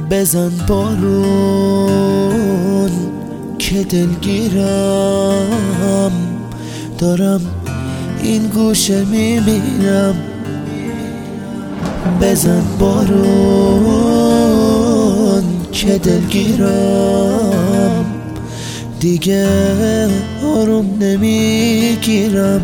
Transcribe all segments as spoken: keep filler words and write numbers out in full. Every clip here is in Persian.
بزن بارون که دلگیرم، دارم این گوشه میمیرم. بزن بارون که دلگیرم، دیگه آروم نمیگیرم.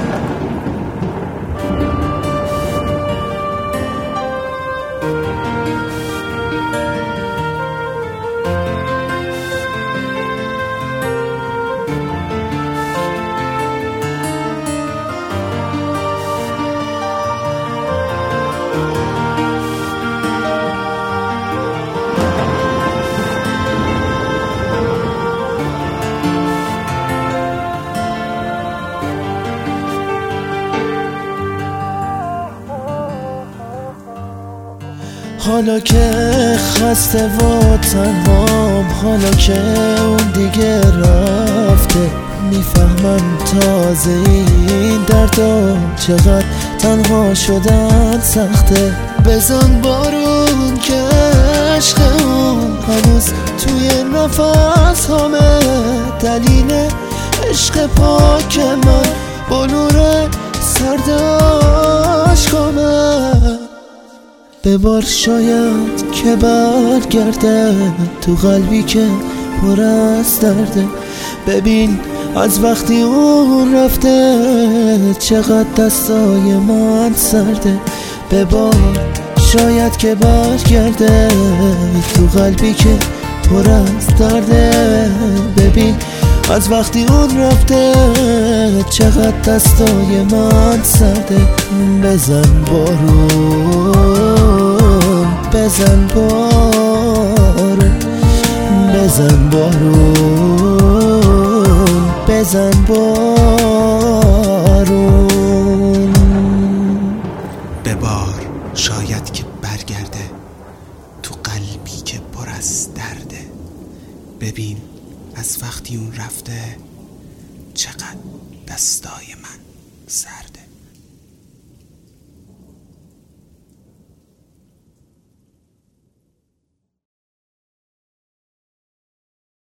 حالا که خسته و تنهام، حالا که اون دیگه رفته، میفهمم تازه این دردا چقدر تنها شدن سخته. بزن بارون که عشق اون هنوز توی نفس همه، دلیل عشق پاک من با نور سرد عشقامه. ببار شاید که برگرده تو قلبی که پر از درده. ببین از وقتی اون رفته چقدر دستای من سرده. ببار شاید که برگرده تو قلبی که پر از درده. ببین از وقتی اون رفته چقدر دستای من سرده. بزن بارون، بزن بارون، بزن بارون، بزن بارون. ببار شاید که برگرده تو قلبی که پر از درده. ببین از وقتی اون رفته چقدر دستای من سرده.